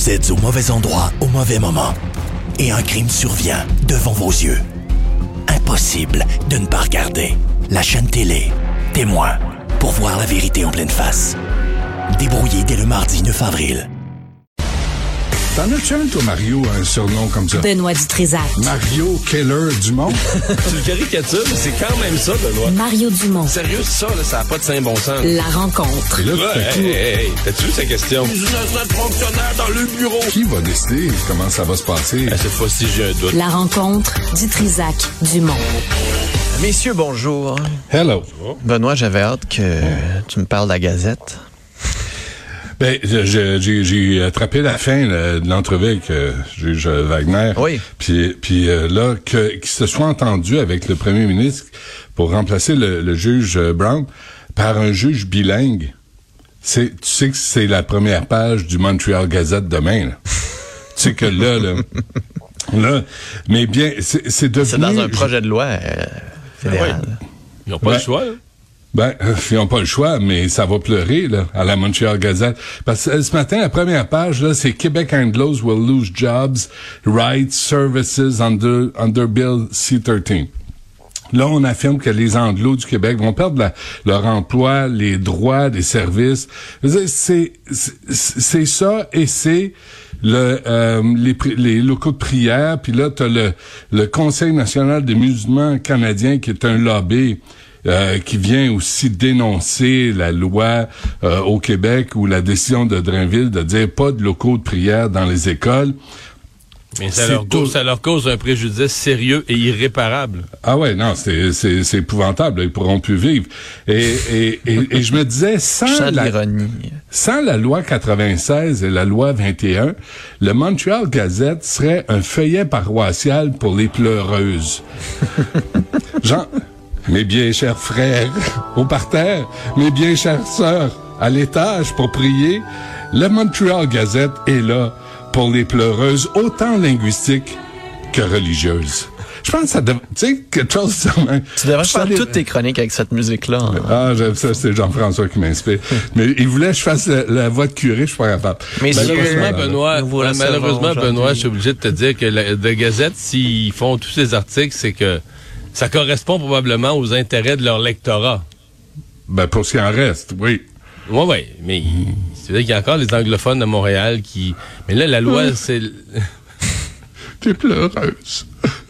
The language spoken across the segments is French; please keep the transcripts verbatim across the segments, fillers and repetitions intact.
Vous êtes au mauvais endroit au mauvais moment. Et un crime survient devant vos yeux. Impossible de ne pas regarder. La chaîne télé, Témoin, pour voir la vérité en pleine face. Débrouillé dès le mardi neuf avril. T'en as-tu un, toi, Mario, un surnom comme ça? Benoît Dutrisac. Mario Keller Dumont? Tu le caricatures, mais c'est quand même ça, Benoît. Mario Dumont. Sérieux, ça, là, ça n'a pas de saint bon sens. La rencontre. Et là, Ouais, tout hey, hey, hey, t'as-tu vu sa question? Je suis un fonctionnaire dans le bureau. Qui va décider comment ça va se passer? Ah, cette fois-ci, j'ai un doute. La rencontre Dutrisac Dumont. Messieurs, bonjour. Hello. Benoît, j'avais hâte que tu me parles de la Gazette. Ben, je- je- j'ai, j'ai attrapé la fin là, de l'entrevue avec euh, juge Wagner. Oui. Puis, puis euh, là, que, qu'il se soit entendu avec le premier ministre pour remplacer le, le juge euh, Brown par un juge bilingue. C'est, tu sais que c'est la première page du Montreal Gazette demain. Là. Tu sais que là, là, là, mais bien, c'est, c'est devenu... C'est dans un projet de loi euh, fédéral. Ils n'ont pas Ouais. le choix, là. Ben, euh, ils n'ont pas le choix, mais ça va pleurer, là, à la Montreal Gazette. Parce que euh, ce matin, la première page, là, c'est Québec Anglos will lose jobs, rights, services under, under Bill C treize. Là, on affirme que les Anglos du Québec vont perdre la- leur emploi, les droits, les services. Je veux dire, C'est, c'est, c'est ça, et c'est le, euh, les, pri- les locaux de prière. Puis là, t'as le, le Conseil national des musulmans canadiens, qui est un lobby euh, qui vient aussi dénoncer la loi euh, au Québec ou la décision de Drainville de dire pas de locaux de prière dans les écoles. Mais ça C'est leur, tout. cause, ça leur cause un préjudice sérieux et irréparable. Ah ouais, non, c'est, c'est, c'est épouvantable. Ils pourront plus vivre. Et, et, et, et je me disais, Je sans sens de la, l'ironie. sans la loi quatre-vingt-seize et la loi vingt et un, le Montreal Gazette serait un feuillet paroissial pour les pleureuses. Jean, mes bien chers frères, au parterre, mes bien chères sœurs, à l'étage pour prier, le Montreal Gazette est là pour les pleureuses, autant linguistiques que religieuses. Je pense que ça devrait, tu sais, quelque chose de même. Tu devrais Je faire savais- toutes tes chroniques avec cette musique-là. hein. Ah, j'aime ça, c'est Jean-François qui m'inspire. Mais il voulait que je fasse la, la voix de curé, je suis pas capable. Mais Ben, si- là, Malheureusement, pas ça, Benoît, Nous vous euh, recevons malheureusement, aujourd'hui. Benoît, je suis obligé de te dire que la de Gazette, s'ils font tous ces articles, c'est que ça correspond probablement aux intérêts de leur lectorat. Ben, pour ce qui en reste, oui. Oui, oui, mais c'est vrai qu'il y a encore les anglophones de Montréal qui... Mais là, la loi, c'est... T'es pleureuse.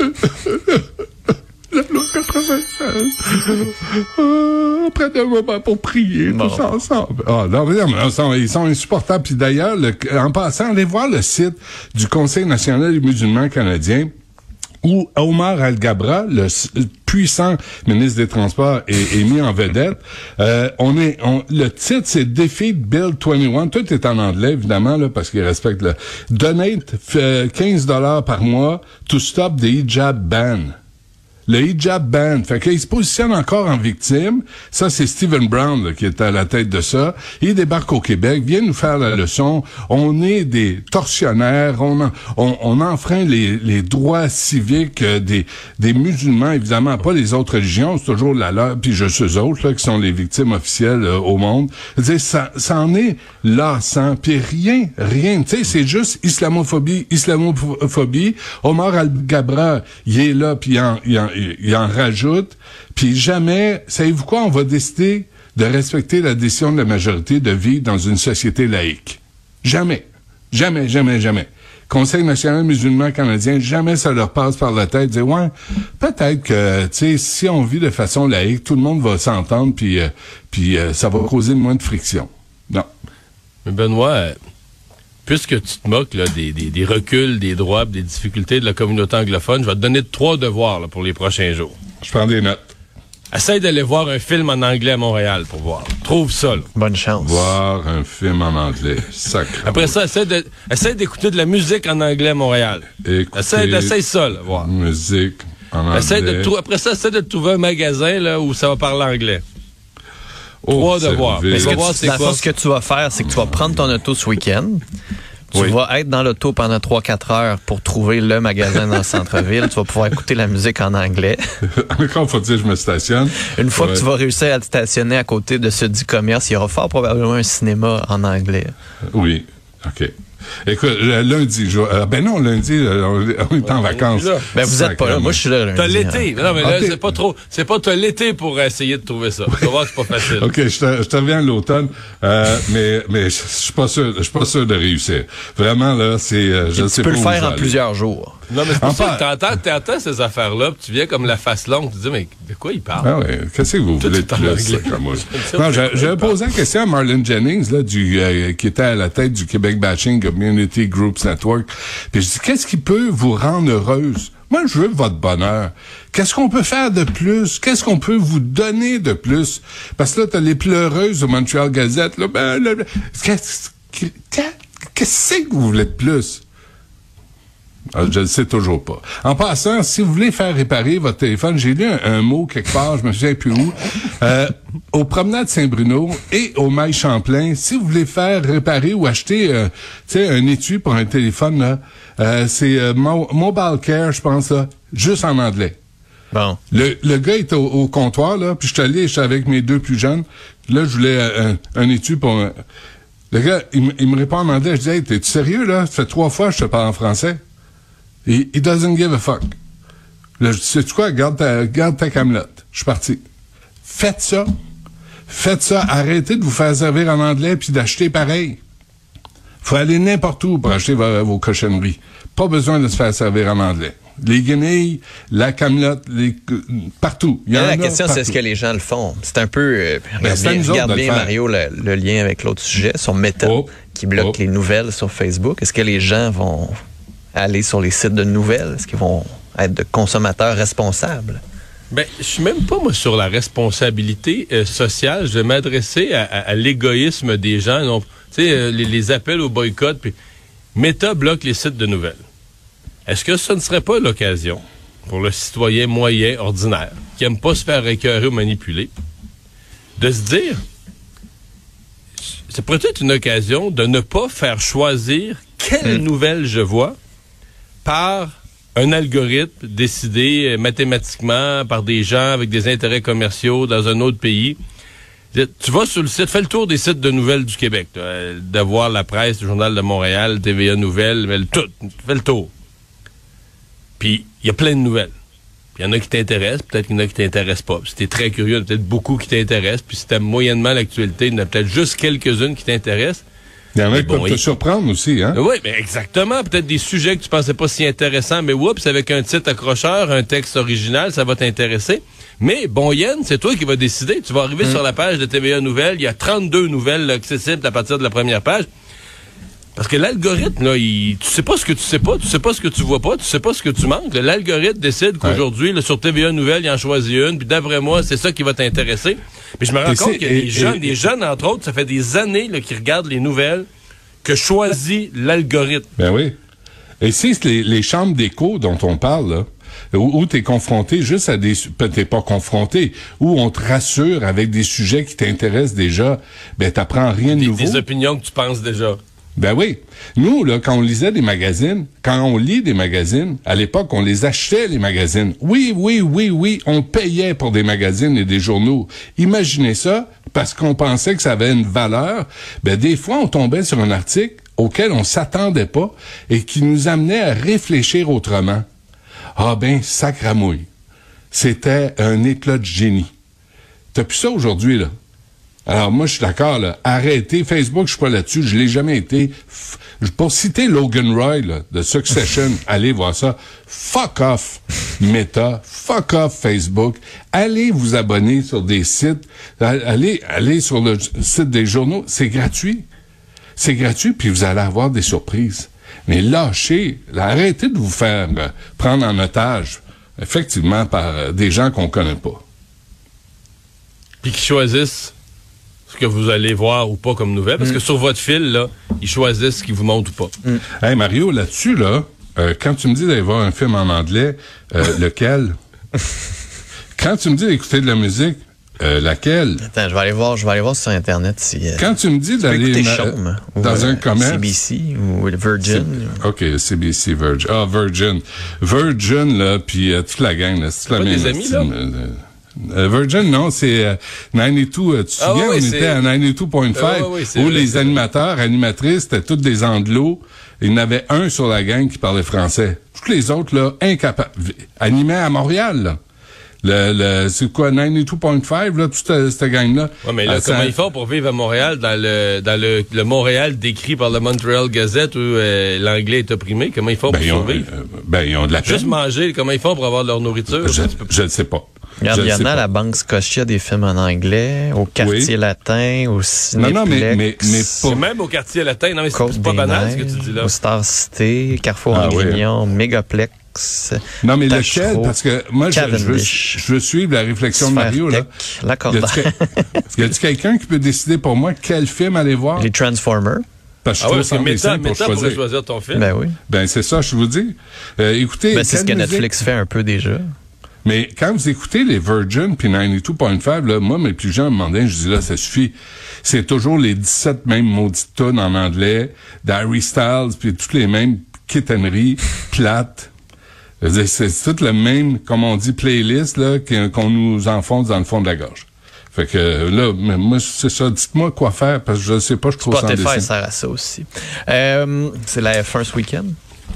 La loi quatre-vingt-seize. Ah, près un moment pour prier, Bon. tous ensemble. Ah, non, mais non, mais ils sont, ils sont insupportables. Puis d'ailleurs, le- en passant, allez voir le site du Conseil national des musulmans canadiens, où Omar Al-Gabra, le s- puissant ministre des Transports, est, est mis en vedette. Euh, on est, on, le titre, c'est Defeat Bill vingt et un. Tout est en anglais, évidemment, là, parce qu'il respecte le... Donate euh, quinze dollars par mois to stop the hijab ban. Le hijab ban. Fait qu'il se positionne encore en victime. Ça, c'est Stephen Brown là, qui est à la tête de ça. Il débarque au Québec, vient nous faire la leçon. On est des tortionnaires. On, en- on, on enfreint les, les droits civiques euh, des, des musulmans, évidemment, pas les autres religions. C'est toujours la leur, puis juste eux autres là, qui sont les victimes officielles euh, au monde. Je veux dire, ça, ça en est lassant. Puis rien, rien. Tu sais, c'est juste islamophobie, islamophobie. Omar Al-Gabra, il est là, puis il en, il en, il en rajoute. Puis jamais, savez-vous quoi, on va décider de respecter la décision de la majorité de vivre dans une société laïque. Jamais. Jamais, jamais, jamais. Conseil national musulman canadien, jamais ça leur passe par la tête de dire, ouais, peut-être que, tu sais, si on vit de façon laïque, tout le monde va s'entendre, puis, euh, puis euh, ça va causer moins de friction. Non. Mais Benoît, euh, puisque tu te moques là, des, des, des reculs, des droits, des difficultés de la communauté anglophone, je vais te donner trois devoirs là, pour les prochains jours. Je prends des notes. Essaye d'aller voir un film en anglais à Montréal pour voir. Trouve ça, là. Bonne chance. Voir un film en anglais. Sacré. Après ça, essaye, de, essaye d'écouter de la musique en anglais à Montréal. Écoutez Essaye, essaye ça, là, voir. musique en anglais. Essaye de trou- après ça, essaye de trouver un magasin là, où ça va parler anglais. Trois devoirs. service. Mais Ce va que voir tu- c'est dans le quoi. fond, ce que tu vas faire, c'est que tu vas prendre ton auto ce week-end. Tu Oui. vas être dans l'auto pendant trois quatre heures pour trouver le magasin dans le centre-ville. Tu vas pouvoir écouter la musique en anglais. Encore faut-il que je me stationne. Une fois Ouais. que tu vas réussir à te stationner à côté de ce dit commerce, il y aura fort probablement un cinéma en anglais. Oui, OK. Écoute, lundi, je, euh, ben non, lundi, on, on est en vacances. Ben vous êtes pas là. Moi, je suis là lundi. T'as l'été. Hein. Non, mais là, okay. c'est pas trop. C'est pas t'as l'été pour essayer de trouver ça. Tu vas voir que c'est pas facile. OK, je te, je te reviens à l'automne, euh, mais, mais je suis pas sûr, je suis pas sûr de réussir. Vraiment, là, c'est, euh, je tu sais peux pas le où faire en aller. plusieurs jours. Non, mais c'est pour En ça part- que t'entends, t'entends ces affaires-là, puis tu viens comme la face longue, tu te dis, mais de quoi il parle? Ah ouais, qu'est-ce que vous Tout voulez est de en plus, anglais. ça, comme moi? Non, j'ai- j'avais posé la question à Marlon Jennings, là, du, euh, qui était à la tête du Québec Bashing Community Groups Network. Puis je dis, qu'est-ce qui peut vous rendre heureuse? Moi, je veux votre bonheur. Qu'est-ce qu'on peut faire de plus? Qu'est-ce qu'on peut vous donner de plus? Parce que là, t'as les pleureuses au Montreal Gazette, là, ben, là, qu'est-ce que, qu'est-ce que vous voulez de plus? Ah, je ne sais toujours pas. En passant, si vous voulez faire réparer votre téléphone, j'ai lu un, un mot quelque part, je me souviens plus où, euh, au Promenade Saint-Bruno et au Mail Champlain, si vous voulez faire réparer ou acheter euh, tu sais, un étui pour un téléphone, là, euh, c'est euh, Mo- Mobile Care, je pense, là, juste en anglais. Bon. Le, le gars est au, au comptoir, là, puis je suis allé, j'étais avec mes deux plus jeunes. Là, je voulais euh, un, un étui pour... Un... Le gars, il, m- il me répond en anglais, je dis, hey, t'es-tu sérieux, là? Ça fait trois fois que je te parle en français. He, he doesn't give a fuck. Là, je dis, sais-tu quoi? Garde ta, garde ta camelote. Je suis parti. Faites ça. Faites ça. Arrêtez de vous faire servir en anglais puis d'acheter pareil. Faut aller n'importe où pour acheter vos, vos cochonneries. Pas besoin de se faire servir en anglais. Les guenilles, la camelote, les, partout. Il y en Là, la a question, partout. c'est est-ce que les gens le font? C'est un peu... Euh, regarde c'est à bien, nous autres regarde de le bien, faire. Mario, le, le lien avec l'autre sujet, sur Meta, Oh. qui bloque Oh. les nouvelles sur Facebook. Est-ce que les gens vont aller sur les sites de nouvelles? Est-ce qu'ils vont être de consommateurs responsables? Ben, je suis même pas, moi, sur la responsabilité euh, sociale. Je vais m'adresser à, à, à l'égoïsme des gens. Non, tu sais, euh, les, les appels au boycott. Puis Meta bloque les sites de nouvelles. Est-ce que ce ne serait pas l'occasion pour le citoyen moyen, ordinaire, qui aime pas se faire écœurer ou manipuler, de se dire, c'est peut-être une occasion de ne pas faire choisir quelle Mm. nouvelle je vois par un algorithme décidé euh, mathématiquement par des gens avec des intérêts commerciaux dans un autre pays. Tu vas sur le site, fais le tour des sites de nouvelles du Québec, là, euh, Devoir, La Presse, le Journal de Montréal, T V A Nouvelles, mais le tout, fais le tour. Puis, il y a plein de nouvelles. Puis, il y en a qui t'intéressent, peut-être qu'il y en a qui t'intéressent pas. Puis, si t'es très curieux, il y en a peut-être beaucoup qui t'intéressent. Puis, si t'aimes moyennement l'actualité, il y en a peut-être juste quelques-unes qui t'intéressent. Il y en a Mais qui bon, peuvent te il- surprendre aussi, hein? Oui, mais exactement. Peut-être des sujets que tu pensais pas si intéressants, mais oups, avec un titre accrocheur, un texte original, ça va t'intéresser. Mais, bon, Yann, c'est toi qui vas décider. Tu vas arriver sur la page de T V A Nouvelles. Il y a trente-deux nouvelles là, accessibles à partir de la première page. Parce que l'algorithme, là, il, tu sais pas ce que tu sais pas, tu sais pas ce que tu vois pas, tu sais pas ce que tu manques. L'algorithme décide qu'aujourd'hui, là, sur T V A Nouvelles, il en choisit une, puis d'après moi, c'est ça qui va t'intéresser. Mais je me rends Et compte c'est- qu'il y a et- des jeunes, et- des jeunes, entre autres, ça fait des années là, qui regardent les nouvelles, que choisit l'algorithme. Ben oui. Et c'est les, les chambres d'écho dont on parle, là, où, où tu es confronté juste à des... T'es pas confronté, où on te rassure avec des sujets qui t'intéressent déjà, ben t'apprends rien de Des, nouveau. des opinions que tu penses déjà. Ben oui. Nous, là, quand on lisait des magazines, quand on lit des magazines, à l'époque, on les achetait, les magazines. Oui, oui, oui, oui, on payait pour des magazines et des journaux. Imaginez ça, parce qu'on pensait que ça avait une valeur. Ben, des fois, on tombait sur un article auquel on s'attendait pas et qui nous amenait à réfléchir autrement. Ah ben, sacramouille. C'était un éclat de génie. T'as plus ça aujourd'hui, là. Alors, moi, je suis d'accord, là. Arrêtez. Facebook, je suis pas là-dessus. Je l'ai jamais été. F- Pour citer Logan Roy, là, de Succession, allez voir ça. Fuck off, Meta. Fuck off, Facebook. Allez vous abonner sur des sites. Allez, allez sur le site des journaux. C'est gratuit. C'est gratuit, puis vous allez avoir des surprises. Mais lâchez. Là, arrêtez de vous faire euh, prendre en otage, effectivement, par euh, des gens qu'on connaît pas. Puis qui choisissent ce que vous allez voir ou pas comme nouvelle. Parce que sur votre fil, là, ils choisissent ce qu'ils vous montrent ou pas. Mm. Hey Mario, là-dessus, là, euh, quand tu me dis d'aller voir un film en anglais, euh, lequel? Quand tu me dis d'écouter de la musique, euh, laquelle? Attends, je vais aller voir, je vais aller voir sur Internet si... Euh, Quand tu me dis tu peux d'aller écouter na- Chaume, ou, dans euh, un commerce... C B C ou Virgin. C'est- OK, C B C Virgin. Ah, Virgin. Virgin, là, puis euh, toute la gang, là, c'est la Pas même des amis, là? euh, euh, Virgin, non, c'est euh, quatre-vingt-deux. Euh, tu te Ah souviens, oui, on c'est- était à quatre-vingt-deux point cinq, Ah oui, oui, c'est où vrai, les c'est- animateurs, animatrices, c'était tous des anglos. il y en avait un sur la gang qui parlait français. Tous les autres, là, incapables. Animés à Montréal, là. Le, le, c'est quoi, quatre-vingt-deux virgule cinq, là, toute cette, cette gang-là. Ouais, mais là, euh, comment ça... ils font pour vivre à Montréal, dans le, dans le, le Montréal décrit par le Montreal Gazette où euh, l'anglais est opprimé? Comment ils font ben, pour ils ont, survivre? euh, ben, ils ont de la peine. Juste manger, comment ils font pour avoir de leur nourriture? Je ne sais pas. Regarde, il y en a pas. à la Banque Scotia des films en anglais, au Quartier oui. Latin, au Cinéplex. Non, non, mais, mais, mais C'est pas... même au quartier latin. Non, mais c'est, Côte c'est pas des banal, ce Neiges, que tu dis là. Au Star City, Carrefour Ah, Grignon, oui. Mégaplex. Non, mais Tachereau, lequel? Parce que moi, je, je, veux, Cavendish, je veux suivre la réflexion de Mario, là. Sphère-Tech, Lacordaire. Y a-t-il, y a-t-il quelqu'un qui peut décider pour moi quel film aller voir? Les Transformers. Parce que Ah je ouais, suis parce que trop Meta, sans pour Meta pourrait choisir. choisir ton film. Ben oui. Ben, c'est ça, je vous dis. Euh, écoutez, Ben, c'est ce que quelle musique- Netflix fait un peu déjà. Mais quand vous écoutez les Virgin puis quatre-vingt-deux virgule cinq, là, moi, mes plus jeunes me demandaient, je dis là, ça suffit. C'est toujours les dix-sept mêmes maudites tunes en anglais, d'Harry Styles, puis toutes les mêmes kitteneries plates. Je veux dire, C'est, c'est tout le même, comme on dit, playlist là, qu'on nous enfonce dans le fond de la gorge. Fait que là, mais moi, c'est ça. Dites-moi quoi faire, parce que je sais pas, je trouve ça Spotify indécent. sert à ça aussi. Euh, c'est la F un ce week-end.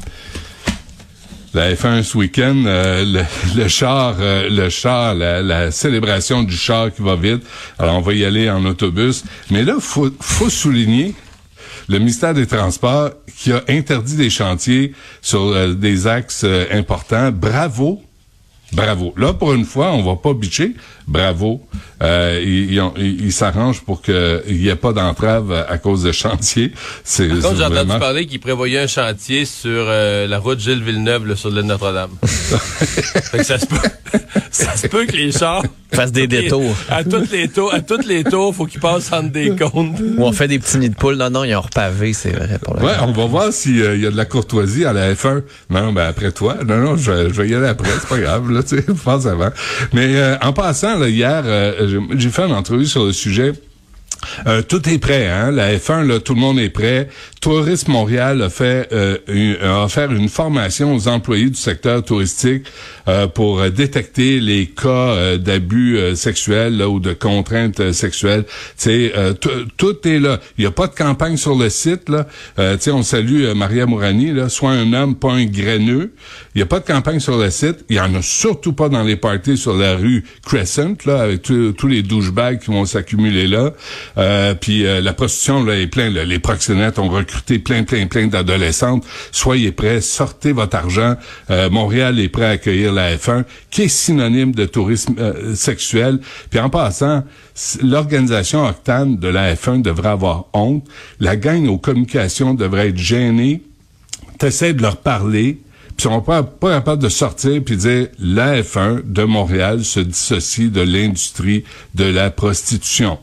La F un ce week-end, euh, le, le char, euh, le char, la, la célébration du char qui va vite. Alors, on va y aller en autobus. Mais là, faut, faut souligner le ministère des Transports qui a interdit des chantiers sur euh, des axes euh, importants. Bravo. Bravo. Là, pour une fois, on va pas bitcher. Bravo. Euh, ils, ils, ont- ils- ils s'arrangent pour qu'il n'y ait pas d'entrave à, à cause de chantiers. C'est, Par contre, c'est j'ai entendu vraiment... parler qu'ils prévoyaient un chantier sur euh, la route Gilles Villeneuve, là, sur l'île Notre-Dame. Fait que ça se peut, ça se peut que les chars Fasse des détours. à toutes les tours, à toutes les tours, faut qu'ils passent entre des comptes. Où on fait des petits nids de poules. Non, non, ils ont repavé, c'est vrai. Pour le Ouais, on va voir s'il y a de la courtoisie à la F un. Non, ben après toi. Non, non, je, je vais y aller après, c'est pas grave, là, tu sais, je pense avant. Mais euh, en passant, là, hier, euh, j'ai- j'ai fait une entrevue sur le sujet. Euh, tout est prêt, hein. La F un, là, tout le monde est prêt. Tourisme Montréal a fait euh, une, a offert une formation aux employés du secteur touristique euh, pour euh, détecter les cas euh, d'abus euh, sexuels là, ou de contraintes euh, sexuelles. Tu sais, euh, t- tout est là. Il y a pas de campagne sur le site là. Euh, tu sais, on salue euh, Maria Mourani là. Sois un homme, pas un graineux. Il y a pas de campagne sur le site. Il y en a surtout pas dans les parties sur la rue Crescent là, avec tous tous les douchebags qui vont s'accumuler là. Euh, puis euh, la prostitution là est plein. Là. Les proxénètes ont recruté plein, plein, plein d'adolescentes. Soyez prêts, sortez votre argent. Euh, Montréal est prêt à accueillir la F un, qui est synonyme de tourisme euh, sexuel. Puis en passant, c- l'organisation Octane de la F un devrait avoir honte. La gang aux communications devrait être gênée. T'essaies de leur parler. Puis ils sont pas, pas capables de sortir puis dire la F un de Montréal se dissocie de l'industrie de la prostitution.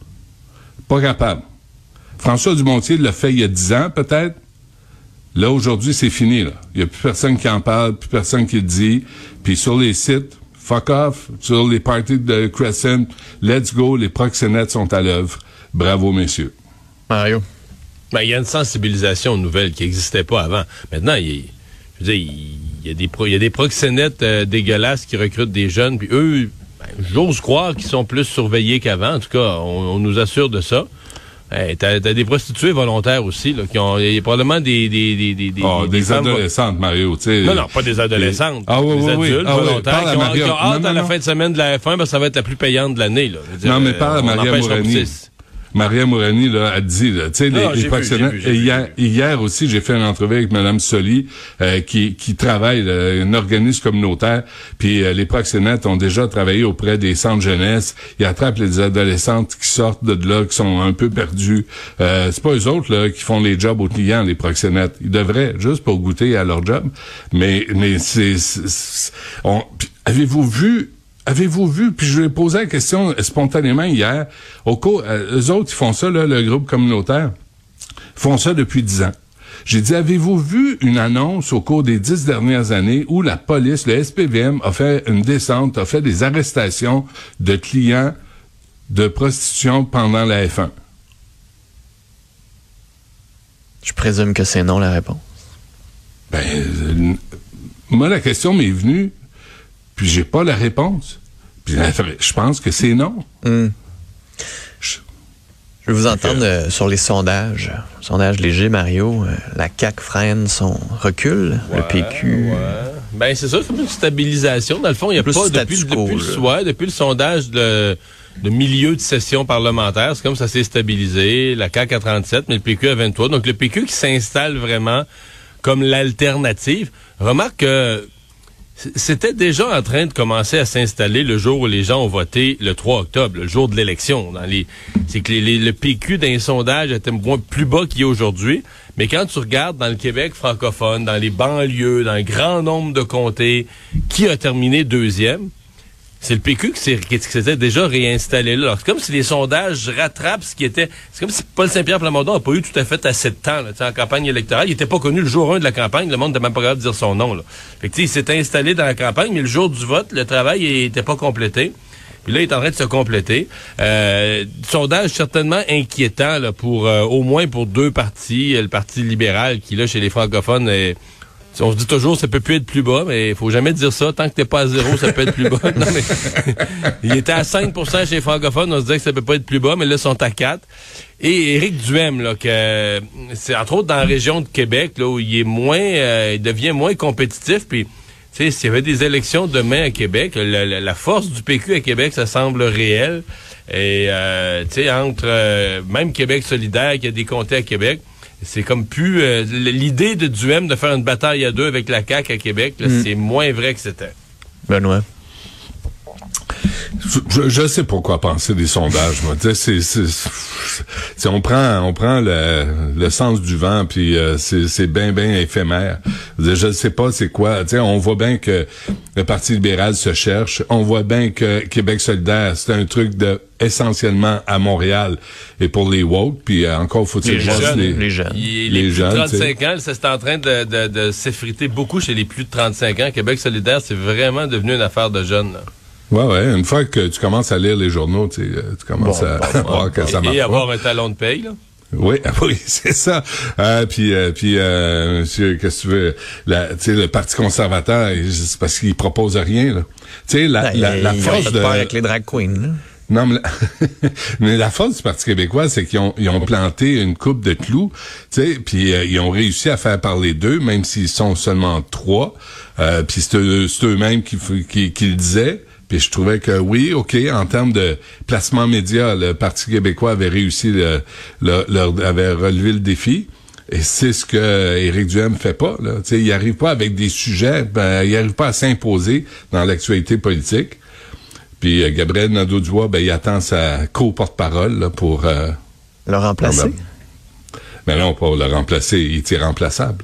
Pas capable. François Dumontier l'a fait il y a dix ans, peut-être. Là, aujourd'hui, c'est fini, là. Il y a plus personne qui en parle, plus personne qui le dit. Puis sur les sites, fuck off. Sur les parties de Crescent, let's go, les proxénètes sont à l'œuvre. Bravo, messieurs. Mario. Ben, il y a une sensibilisation aux nouvelles qui n'existait pas avant. Maintenant, il, je veux dire, il y a des pro, il y a des proxénètes euh, dégueulasses qui recrutent des jeunes, puis eux, ben, j'ose croire qu'ils sont plus surveillés qu'avant. En tout cas, on, on nous assure de ça. Hey, t'as, t'as des prostituées volontaires aussi, là, qui ont, il y a probablement des, des, des, des, des, Oh, des, des femmes- adolescentes, Mario, tu sais. Non, non, pas des adolescentes. Ah oui, des oui, oui. adultes Ah oui, volontaires parle à qui ont, Maria. qui ont hâte Non, non, à la non. fin de semaine de la F un parce que ça va être la plus payante de l'année, là. Je veux dire, Non, mais euh, parle à on Maria empêchera pas Mourani. ça. Maria Mourani, là, a dit, là, tu sais, les, Non, j'ai les vu, proxénètes. j'ai vu, j'ai Et vu, hier, j'ai vu. hier aussi, j'ai fait une entrevue avec Mme Soli, euh, qui, qui travaille, là, un organisme communautaire, puis euh, les proxénètes ont déjà travaillé auprès des centres jeunesse. Ils attrapent les adolescentes qui sortent de là, qui sont un peu perdues. Euh, c'est pas eux autres, là, qui font les jobs aux clients, les proxénètes. Ils devraient, juste pour goûter à leur job. Mais, mais c'est, c'est, c'est on, puis avez-vous vu Avez-vous vu, puis je lui ai posé la question spontanément hier, au cours, euh, eux autres, ils font ça, là, le groupe communautaire, ils font ça depuis dix ans. J'ai dit, avez-vous vu une annonce au cours des dix dernières années où la police, le S P V M, a fait une descente, a fait des arrestations de clients de prostitution pendant la F un? Je présume que c'est non la réponse. Ben, euh, moi, la question m'est venue, puis j'ai pas la réponse. Puis je pense que c'est non. Mm. Je, Je vais vous entendre euh, sur les sondages. Sondage léger, Mario. Euh, la C A Q freine son recul. Ouais, le P Q... Ouais. Ben c'est ça, c'est comme une stabilisation. Dans le fond, il n'y a Plus pas, depuis, statu quo, depuis, le, ouais, depuis le sondage de, de milieu de session parlementaire, c'est comme ça s'est stabilisé. La C A Q à trente-sept, mais le P Q à vingt-trois. Donc le P Q qui s'installe vraiment comme l'alternative. Remarque que c'était déjà en train de commencer à s'installer le jour où les gens ont voté le trois octobre, le jour de l'élection. Dans les, c'est que les, les, le P Q d'un sondage était moins plus bas qu'il est aujourd'hui. Mais quand tu regardes dans le Québec francophone, dans les banlieues, dans un grand nombre de comtés, qui a terminé deuxième, c'est le P Q qui, s'est, qui s'était déjà réinstallé là. Alors, c'est comme si les sondages rattrapent ce qui était... C'est comme si Paul Saint-Pierre Plamondon n'a pas eu tout à fait assez de temps là, en campagne électorale. Il n'était pas connu le jour un de la campagne. Le monde n'était même pas capable de dire son nom. Là. Fait que, il s'est installé dans la campagne, mais le jour du vote, le travail n'était pas complété. Puis là, il est en train de se compléter. Euh, sondage certainement inquiétant là, pour euh, au moins pour deux partis. Le Parti libéral qui, là, chez les francophones... Est, on se dit toujours, ça peut plus être plus bas, mais il faut jamais dire ça. Tant que t'es pas à zéro, ça peut être plus bas. Non, mais il était à cinq pour cent chez les francophones. On se disait que ça peut pas être plus bas, mais là, ils sont à quatre. Et Éric Duhem, là, que c'est entre autres dans la région de Québec, là, où il est moins, euh, il devient moins compétitif. Puis, tu sais, s'il y avait des élections demain à Québec, la, la, la force du P Q à Québec, ça semble réel. Et, euh, tu sais, entre euh, même Québec solidaire, qui a des comtés à Québec, c'est comme plus... Euh, l'idée de Duhem de faire une bataille à deux avec la C A Q à Québec, là, mm. c'est moins vrai que c'était. Benoît. Je, je sais pourquoi penser des sondages, moi. Tu sais, c'est, c'est, c'est, on prend, on prend le, le sens du vent, puis euh, c'est, c'est bien, bien éphémère. Je ne sais pas c'est quoi. Tu sais, on voit bien que le Parti libéral se cherche. On voit bien que Québec solidaire, c'est un truc de essentiellement à Montréal et pour les woke. Puis euh, encore faut-il les voir jeunes, les, les jeunes, les, les les jeunes. Plus de trente-cinq ans, ça c'est en train de, de, de s'effriter beaucoup chez les plus de trente-cinq ans. Québec solidaire, c'est vraiment devenu une affaire de jeunes. Là. Ouais, ouais. Une fois que tu commences à lire les journaux, tu, tu commences bon, à bon, voir bon, que bon. ça marche Et pas. avoir un talon de paye, là. Oui, oui, c'est ça. Euh, puis, euh, puis, euh, monsieur, qu'est-ce que tu veux, la, tu sais, le Parti conservateur, c'est parce qu'il propose rien, là. Tu sais, la, ben, la, la il force de... avec les drag queens, là. Non, mais la, mais la force du Parti québécois, c'est qu'ils ont, ils ont planté une coupe de clous, tu sais, puis euh, ils ont réussi à faire parler d'eux, même s'ils sont seulement trois. Euh, puis c'est, eux, c'est eux-mêmes qui, qui, qui le disaient. Puis je trouvais que oui, OK, en termes de placement média, le Parti québécois avait réussi, le, le, leur, avait relevé le défi. Et c'est ce que Éric Duhem fait pas, là. Tu sais, il arrive pas avec des sujets, ben, il arrive pas à s'imposer dans l'actualité politique. Puis euh, Gabriel Nadeau-Dubois, ben, il attend sa co-porte-parole, là, pour... Euh, le remplacer? Ben non, pas le remplacer, il est irremplaçable.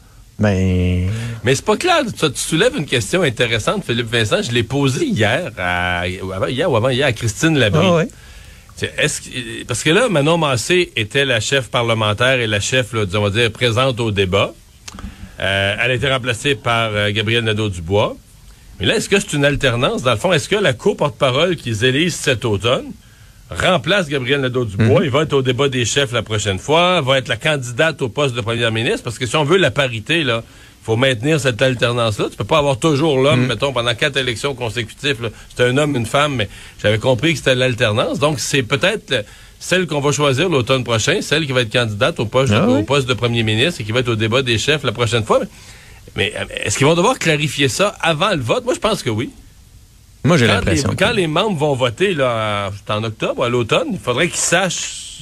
Ben... Mais c'est pas clair. Tu, tu soulèves une question intéressante, Philippe Vincent. Je l'ai posée hier, à, hier ou avant hier, à Christine Labrie. Ah ouais. Est-ce que, parce que là, Manon Massé était la chef parlementaire et la chef, là, on va dire, présente au débat. Euh, elle a été remplacée par euh, Gabriel Nadeau-Dubois. Mais là, est-ce que c'est une alternance? Dans le fond, est-ce que la co-porte-parole qu'ils élisent cet automne remplace Gabriel Nadeau-Dubois? Mm-hmm. Il va être au débat des chefs la prochaine fois, va être la candidate au poste de premier ministre, parce que si on veut la parité, là, faut maintenir cette alternance-là. Tu peux pas avoir toujours l'homme, mm. mettons, pendant quatre élections consécutives. Là. C'est un homme, une femme, mais j'avais compris que c'était l'alternance. Donc, c'est peut-être celle qu'on va choisir l'automne prochain, celle qui va être candidate au poste, ah, au oui. poste de premier ministre et qui va être au débat des chefs la prochaine fois. Mais, mais est-ce qu'ils vont devoir clarifier ça avant le vote? Moi, je pense que oui. Moi, j'ai quand l'impression. Les, que... Quand les membres vont voter là, en octobre, à l'automne, il faudrait qu'ils sachent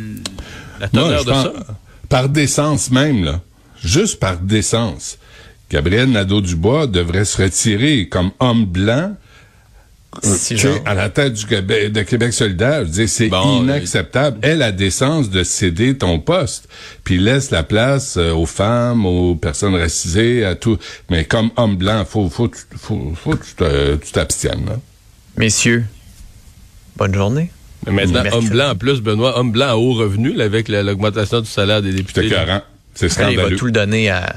la teneur Moi, je de pense, ça. Par décence même, là. Juste par décence. Gabriel Nadeau-Dubois devrait se retirer comme homme blanc si euh, à la tête du Québec, de Québec solidaire. Je veux dire, c'est bon, inacceptable. Euh... Aie la décence de céder ton poste, puis laisse la place euh, aux femmes, aux personnes racisées, à tout. Mais comme homme blanc, faut, faut, faut, faut que tu t'abstiennes. Là. Messieurs, bonne journée. Mais maintenant, homme blanc en plus, Benoît, homme blanc à haut revenu, là, avec la, l'augmentation du salaire des députés. C'est écœurant. C'est scandaleux. Il va tout le donner à...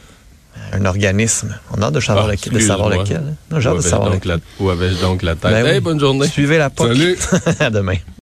un organisme. On a hâte de savoir, ah, lequel, de savoir lequel. Hein? On a hâte de savoir lequel. La, où avais-je donc la tête? Ben hey, oui. Bonne journée. Suivez la P O C. Salut. À demain.